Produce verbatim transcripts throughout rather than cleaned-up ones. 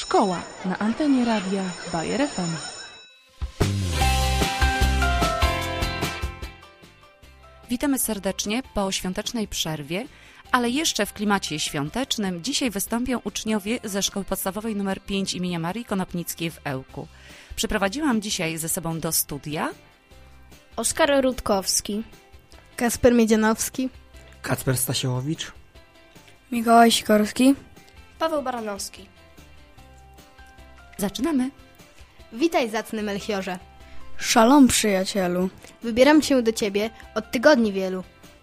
Szkoła na antenie radia Bayer F M. Witamy serdecznie po świątecznej przerwie, ale jeszcze w klimacie świątecznym dzisiaj wystąpią uczniowie ze Szkoły Podstawowej nr pięć imienia Marii Konopnickiej w Ełku. Przyprowadziłam dzisiaj ze sobą do studia Oskar Rutkowski, Kasper Miedzianowski, Kacper Stasiałowicz, Mikołaj Sikorski, Paweł Baranowski. Zaczynamy. Witaj, zacny Melchiorze. Szalom, przyjacielu. Wybieram się do ciebie od tygodni wielu.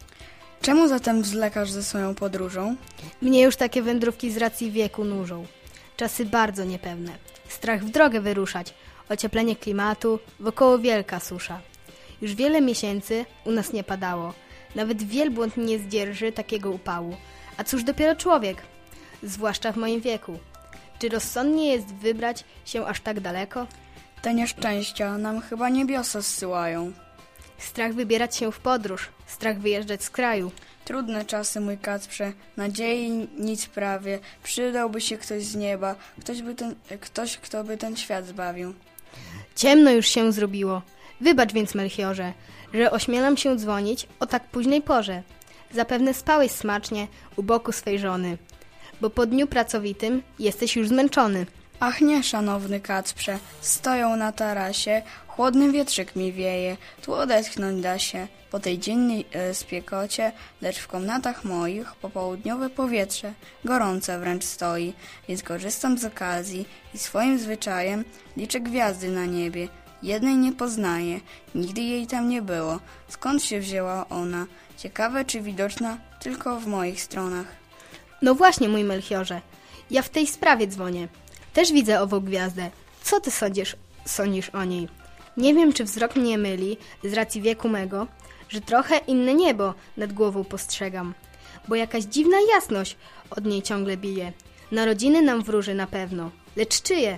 Czemu zatem zwlekasz ze swoją podróżą? Mnie już takie wędrówki z racji wieku nużą. Czasy bardzo niepewne. Strach w drogę wyruszać. Ocieplenie klimatu, wokoło wielka susza. Już wiele miesięcy u nas nie padało. Nawet wielbłąd nie zdzierży takiego upału. A cóż dopiero człowiek? Zwłaszcza w moim wieku. Czy rozsądnie jest wybrać się aż tak daleko? Te nieszczęścia nam chyba niebiosa zsyłają. Strach wybierać się w podróż, strach wyjeżdżać z kraju. Trudne czasy, mój Kacprze, nadziei nic prawie. Przydałby się ktoś z nieba, ktoś, by ten, ktoś kto by ten świat zbawił. Ciemno już się zrobiło. Wybacz więc, Melchiorze, że ośmielam się dzwonić o tak późnej porze. Zapewne spałeś smacznie u boku swej żony, bo po dniu pracowitym jesteś już zmęczony. Ach nie, szanowny Kacprze, stoją na tarasie, chłodny wietrzyk mi wieje, tu odetchnąć da się. Po tej dziennej e, spiekocie, lecz w komnatach moich popołudniowe powietrze gorące wręcz stoi, więc korzystam z okazji i swoim zwyczajem liczę gwiazdy na niebie. Jednej nie poznaję, nigdy jej tam nie było. Skąd się wzięła ona? Ciekawe, czy widoczna tylko w moich stronach. No właśnie, mój Melchiorze, ja w tej sprawie dzwonię. Też widzę ową gwiazdę. Co ty sądzisz, sądzisz o niej? Nie wiem, czy wzrok mnie myli z racji wieku mego, że trochę inne niebo nad głową postrzegam, bo jakaś dziwna jasność od niej ciągle bije. Narodziny nam wróży na pewno, lecz czyje?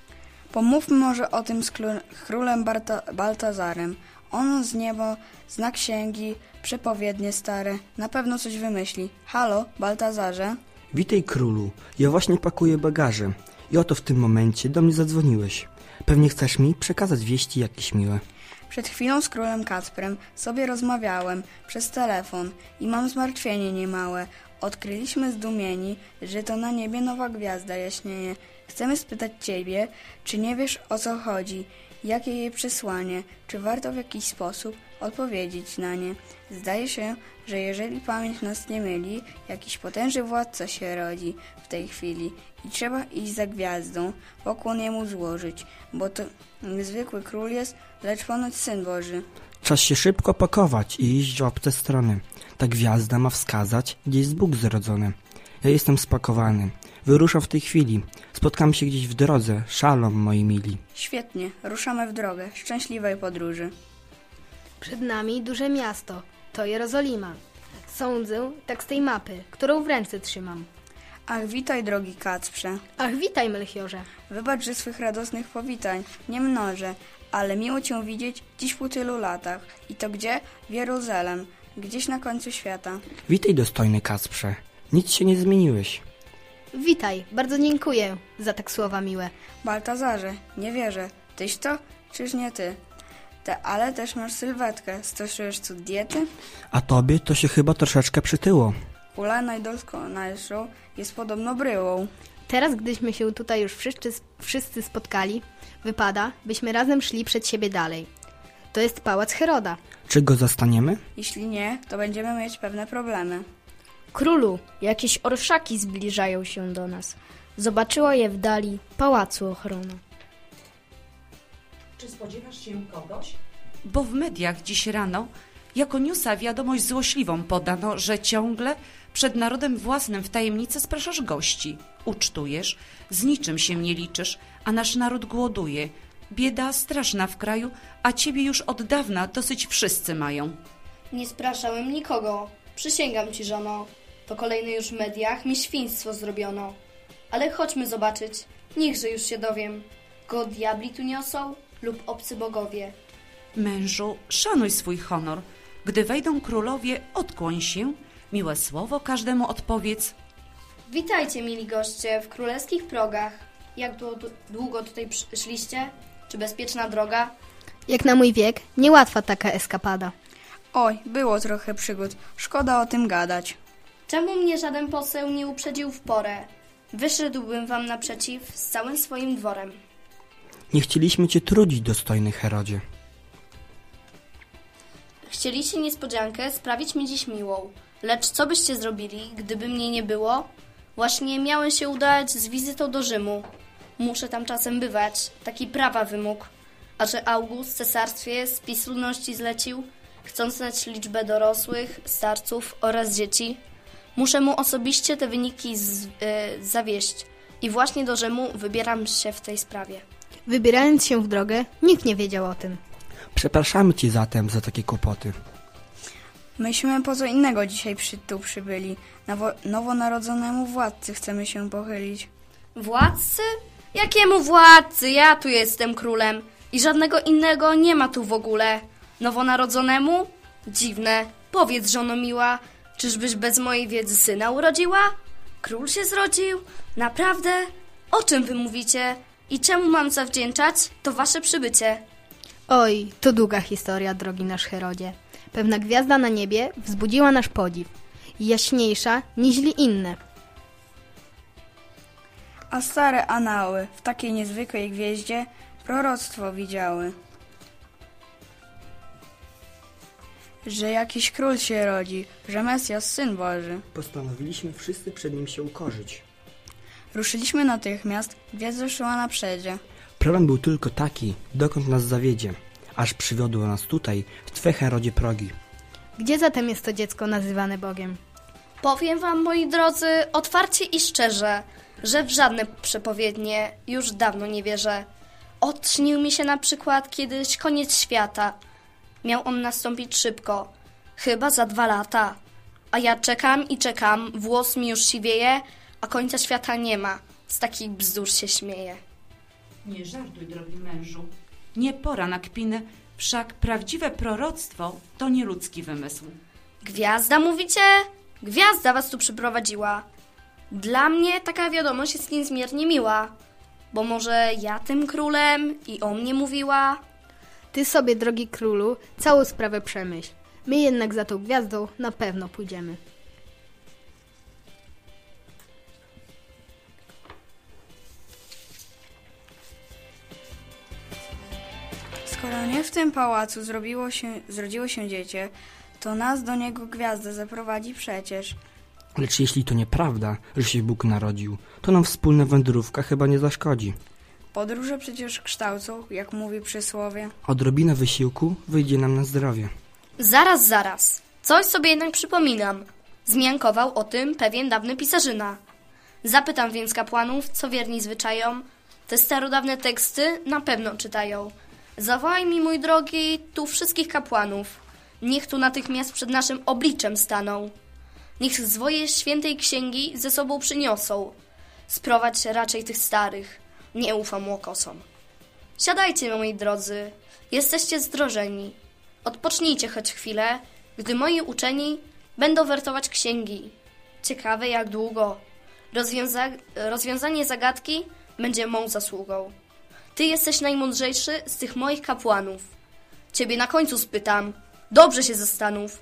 Pomówmy może o tym z królem Barta- Baltazarem. On z nieba zna księgi, przepowiednie stare, na pewno coś wymyśli. Halo, Baltazarze? Witaj, królu. Ja właśnie pakuję bagaże. I oto w tym momencie do mnie zadzwoniłeś. Pewnie chcesz mi przekazać wieści jakieś miłe. Przed chwilą z królem Kacprem sobie rozmawiałem przez telefon i mam zmartwienie niemałe. Odkryliśmy zdumieni, że to na niebie nowa gwiazda jaśnieje. Chcemy spytać ciebie, czy nie wiesz, o co chodzi, jakie jej przesłanie, czy warto w jakiś sposób odpowiedzieć na nie. Zdaje się, że jeżeli pamięć nas nie myli, jakiś potężny władca się rodzi w tej chwili i trzeba iść za gwiazdą, pokłon jemu złożyć, bo to niezwykły król jest, lecz ponoć Syn Boży. Czas się szybko pakować i iść w obce strony. Ta gwiazda ma wskazać, gdzie jest Bóg zrodzony. Ja jestem spakowany. Wyruszam w tej chwili. Spotkamy się gdzieś w drodze. Szalom, moi mili. Świetnie, ruszamy w drogę. Szczęśliwej podróży. Przed nami duże miasto, to Jerozolima. Sądzę tak z tej mapy, którą w ręce trzymam. Ach, witaj, drogi Kacprze. Ach, witaj, Melchiorze. Wybacz, że swych radosnych powitań nie mnożę, ale miło cię widzieć dziś po tylu latach. I to gdzie? W Jeruzalem, gdzieś na końcu świata. Witaj, dostojny Kacprze. Nic się nie zmieniłeś. Witaj, bardzo dziękuję za tak słowa miłe. Baltazarze, nie wierzę. Tyś to, czyż nie ty? Te, ale też masz sylwetkę. Stosujesz cud diety? A tobie to się chyba troszeczkę przytyło. Kula najdoskonalszą jest podobno bryłą. Teraz, gdyśmy się tutaj już wszyscy, wszyscy spotkali, wypada, byśmy razem szli przed siebie dalej. To jest pałac Heroda. Czy go zastaniemy? Jeśli nie, to będziemy mieć pewne problemy. Królu, jakieś orszaki zbliżają się do nas. Zobaczyła je w dali pałacu ochrona. Czy spodziewasz się kogoś? Bo w mediach dziś rano jako newsa wiadomość złośliwą podano, że ciągle przed narodem własnym w tajemnicy spraszasz gości. Ucztujesz, z niczym się nie liczysz, a nasz naród głoduje. Bieda straszna w kraju, a ciebie już od dawna dosyć wszyscy mają. Nie spraszałem nikogo. Przysięgam ci, żono. To kolejne już w mediach mi świństwo zrobiono. Ale chodźmy zobaczyć. Niechże już się dowiem. Go diabli tu niosą lub obcy bogowie. Mężu, szanuj swój honor. Gdy wejdą królowie, odkłoń się. Miłe słowo każdemu odpowiedz. Witajcie, mili goście, w królewskich progach. jak długo tutaj szliście? Czy bezpieczna droga? Jak na mój wiek, niełatwa taka eskapada. Oj, było trochę przygód. Szkoda o tym gadać. Czemu mnie żaden poseł nie uprzedził w porę? Wyszedłbym wam naprzeciw z całym swoim dworem. Nie chcieliśmy cię trudzić, dostojny Herodzie. Chcieliście niespodziankę sprawić mi dziś miłą. Lecz co byście zrobili, gdyby mnie nie było? Właśnie miałem się udać z wizytą do Rzymu. Muszę tam czasem bywać, taki prawa wymóg. A że August cesarstwie spis ludności zlecił, chcąc znać liczbę dorosłych, starców oraz dzieci, muszę mu osobiście te wyniki z, yy, zawieść. I właśnie do Rzymu wybieram się w tej sprawie. Wybierając się w drogę, nikt nie wiedział o tym. Przepraszamy cię zatem za takie kłopoty. Myśmy po co innego dzisiaj przy, tu przybyli. Nowo, nowonarodzonemu władcy chcemy się pochylić. Władcy? Jakiemu władcy? Ja tu jestem królem. I żadnego innego nie ma tu w ogóle. Nowonarodzonemu? Dziwne. Powiedz, żono miła, czyżbyś bez mojej wiedzy syna urodziła? Król się zrodził? Naprawdę? O czym wy mówicie? I czemu mam zawdzięczać to wasze przybycie? Oj, to długa historia, drogi nasz Herodzie. Pewna gwiazda na niebie wzbudziła nasz podziw. Jaśniejsza niźli inne. A stare anały w takiej niezwykłej gwieździe proroctwo widziały, że jakiś król się rodzi, że Mesjasz, Syn Boży. Postanowiliśmy wszyscy przed nim się ukorzyć. Ruszyliśmy natychmiast, gwiazda szła na przedzie. Problem był tylko taki, dokąd nas zawiedzie, aż przywiodło nas tutaj, w Twe, Herodzie, progi. Gdzie zatem jest to dziecko nazywane Bogiem? Powiem wam, moi drodzy, otwarcie i szczerze, że w żadne przepowiednie już dawno nie wierzę. Odśnił mi się na przykład kiedyś koniec świata. Miał on nastąpić szybko, chyba za dwa lata. A ja czekam i czekam, włos mi już siwieje, a końca świata nie ma. Z takich bzdur się śmieje. Nie żartuj, drogi mężu. Nie pora na kpiny, wszak prawdziwe proroctwo to nie ludzki wymysł. Gwiazda, mówicie? Gwiazda was tu przyprowadziła. Dla mnie taka wiadomość jest niezmiernie miła. Bo może ja tym królem i o mnie mówiła? Ty sobie, drogi królu, całą sprawę przemyśl. My jednak za tą gwiazdą na pewno pójdziemy. Skoro nie w tym pałacu zrobiło się, zrodziło się dziecię, to nas do niego gwiazda zaprowadzi przecież. Lecz jeśli to nieprawda, że się Bóg narodził, to nam wspólna wędrówka chyba nie zaszkodzi. Podróże przecież kształcą, jak mówi przysłowie. Odrobina wysiłku wyjdzie nam na zdrowie. Zaraz, zaraz. Coś sobie jednak przypominam. Zmiankował o tym pewien dawny pisarzyna. Zapytam więc kapłanów, co wierni zwyczajom. Te starodawne teksty na pewno czytają. Zawołaj mi, mój drogi, tu wszystkich kapłanów. Niech tu natychmiast przed naszym obliczem staną. Niech zwoje świętej księgi ze sobą przyniosą. Sprowadź raczej tych starych. Nie ufam łokosom. Siadajcie, moi drodzy. Jesteście zdrożeni. Odpocznijcie choć chwilę, gdy moi uczeni będą wertować księgi. Ciekawe jak długo. Rozwiąza- rozwiązanie zagadki będzie mą zasługą. Ty jesteś najmądrzejszy z tych moich kapłanów. Ciebie na końcu spytam. Dobrze się zastanów.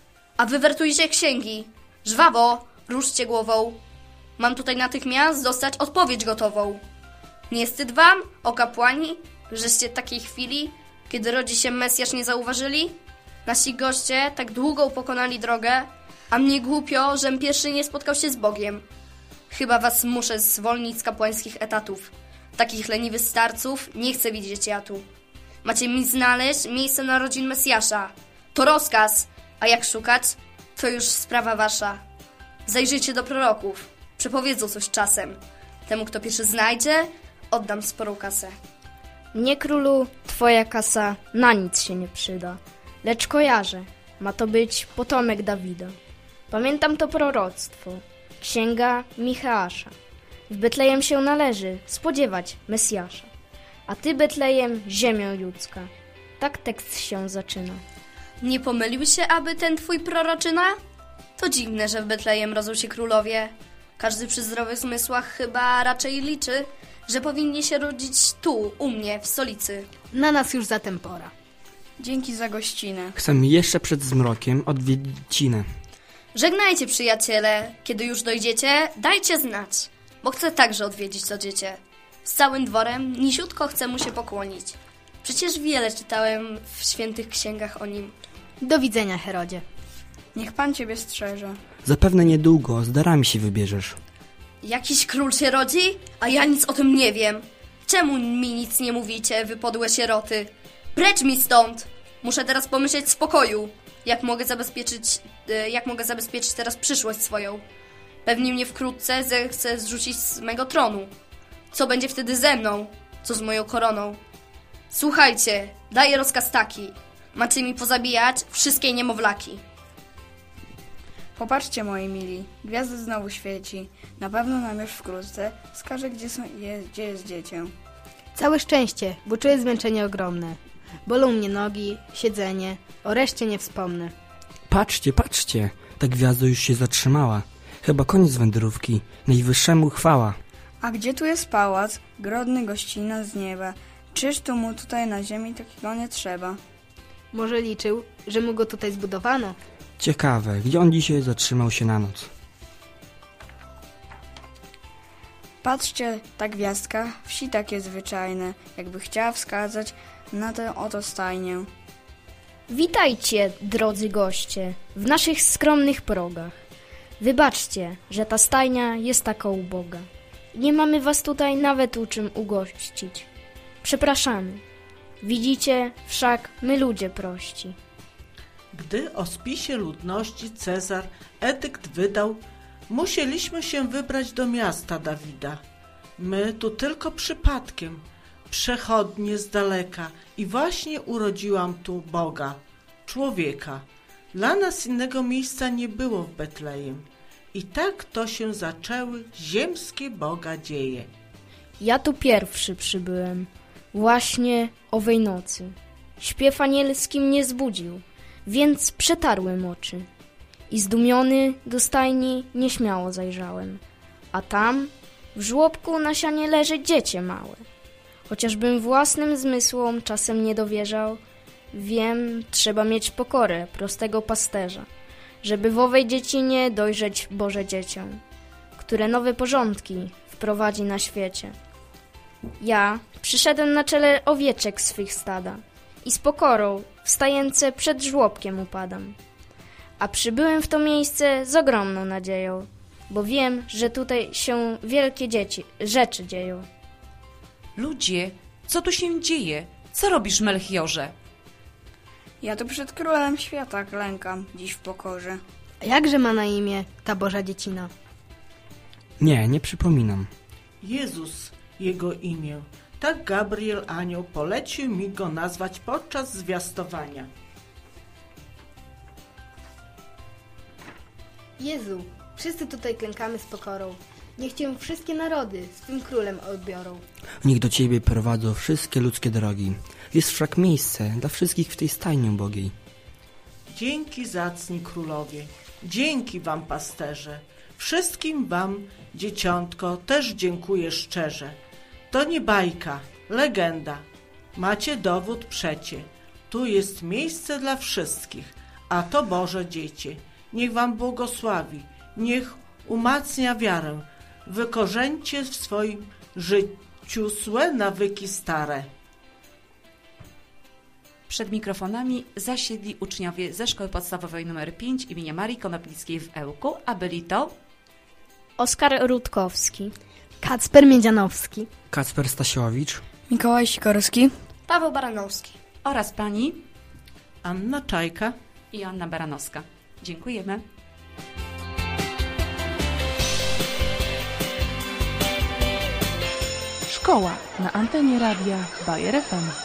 A wy wertujcie księgi. Żwawo, ruszcie głową. Mam tutaj natychmiast dostać odpowiedź gotową. Nie wstyd wam, o kapłani, żeście takiej chwili, kiedy rodzi się Mesjasz, nie zauważyli? Nasi goście tak długą pokonali drogę, a mnie głupio, żem pierwszy nie spotkał się z Bogiem. Chyba was muszę zwolnić z kapłańskich etatów. Takich leniwych starców nie chcę widzieć ja tu. Macie mi znaleźć miejsce narodzin Mesjasza. To rozkaz, a jak szukać, to już sprawa wasza. Zajrzyjcie do proroków, przepowiedzą coś czasem. Temu, kto pierwszy znajdzie, oddam sporą kasę. Nie, królu, twoja kasa na nic się nie przyda. Lecz kojarzę, ma to być potomek Dawida. Pamiętam to proroctwo, księga Micheasza. W Betlejem się należy spodziewać Mesjasza. A ty, Betlejem, ziemią ludzka. Tak tekst się zaczyna. Nie pomylił się, aby ten twój proroczyna? To dziwne, że w Betlejem rodzą się królowie. Każdy przy zdrowych zmysłach chyba raczej liczy, że powinni się rodzić tu, u mnie, w stolicy. Na nas już zatem pora. Dzięki za gościnę. Chcę jeszcze przed zmrokiem odwiedzić Cinę. Żegnajcie, przyjaciele. Kiedy już dojdziecie, dajcie znać, bo chcę także odwiedzić to dziecię. Z całym dworem nisiutko chcę mu się pokłonić. Przecież wiele czytałem w świętych księgach o nim. Do widzenia, Herodzie. Niech pan ciebie strzeże. Zapewne niedługo z darami się wybierzesz. Jakiś król się rodzi? A ja nic o tym nie wiem. Czemu mi nic nie mówicie, wy podłe sieroty? Precz mi stąd! Muszę teraz pomyśleć w spokoju. Jak mogę zabezpieczyć, e, jak mogę zabezpieczyć teraz przyszłość swoją? Pewnie mnie wkrótce zechce zrzucić z mego tronu. Co będzie wtedy ze mną? Co z moją koroną? Słuchajcie, daję rozkaz taki. Macie mi pozabijać wszystkie niemowlaki. Popatrzcie, moi mili, gwiazda znowu świeci. Na pewno nam już wkrótce wskaże, gdzie, są, je, gdzie jest dziecię. Całe szczęście, bo czuję zmęczenie ogromne. Bolą mnie nogi, siedzenie, o reszcie nie wspomnę. Patrzcie, patrzcie, ta gwiazda już się zatrzymała. Chyba koniec wędrówki, najwyższemu chwała. A gdzie tu jest pałac, grodny gościna z nieba? Czyż tu mu tutaj na ziemi takiego nie trzeba? Może liczył, że mu go tutaj zbudowano? Ciekawe, gdzie on dzisiaj zatrzymał się na noc? Patrzcie, ta gwiazdka, wsi takie zwyczajne, jakby chciała wskazać na tę oto stajnię. Witajcie, drodzy goście, w naszych skromnych progach. Wybaczcie, że ta stajnia jest taka uboga. Nie mamy was tutaj nawet u czym ugościć. Przepraszamy. Widzicie, wszak my ludzie prości. Gdy o spisie ludności Cezar edykt wydał, musieliśmy się wybrać do miasta Dawida. My tu tylko przypadkiem, przechodnie z daleka i właśnie urodziłam tu Boga, człowieka. Dla nas innego miejsca nie było w Betlejem. I tak to się zaczęły ziemskie Boga dzieje. Ja tu pierwszy przybyłem, właśnie owej nocy. Śpiew anielski mnie zbudził, więc przetarłem oczy. I zdumiony do stajni nieśmiało zajrzałem. A tam w żłobku na sianie leży dziecię małe. Chociażbym własnym zmysłom czasem nie dowierzał, wiem, trzeba mieć pokorę prostego pasterza, żeby w owej dziecinie dojrzeć Boże dziecię, które nowe porządki wprowadzi na świecie. Ja przyszedłem na czele owieczek swych stada i z pokorą wstające przed żłobkiem upadam. A przybyłem w to miejsce z ogromną nadzieją, bo wiem, że tutaj się wielkie dzieci, rzeczy dzieją. Ludzie, co tu się dzieje? Co robisz, Melchiorze? Ja tu przed królem świata klękam, dziś w pokorze. A jakże ma na imię ta Boża dziecina? Nie, nie przypominam. Jezus, jego imię. Tak Gabriel anioł polecił mi go nazwać podczas zwiastowania. Jezu, wszyscy tutaj klękamy z pokorą. Niech Cię wszystkie narody z tym królem odbiorą. Niech do Ciebie prowadzą wszystkie ludzkie drogi. Jest wszak miejsce dla wszystkich w tej stajni ubogiej. Dzięki zacni królowie, dzięki wam pasterze, wszystkim wam, dzieciątko, też dziękuję szczerze. To nie bajka, legenda, macie dowód przecie. Tu jest miejsce dla wszystkich, a to Boże dziecię. Niech wam błogosławi, niech umacnia wiarę. Wykorzeńcie w swoim życiu złe nawyki stare. Przed mikrofonami zasiedli uczniowie ze Szkoły Podstawowej nr pięć imienia Marii Konopnickiej w Ełku, a byli to Oskar Rutkowski, Kacper Miedzianowski, Kacper Stasiowicz, Mikołaj Sikorski, Paweł Baranowski. oraz pani Anna Czajka i Anna Baranowska. Dziękujemy. Szkoła na antenie radia Bayer F M.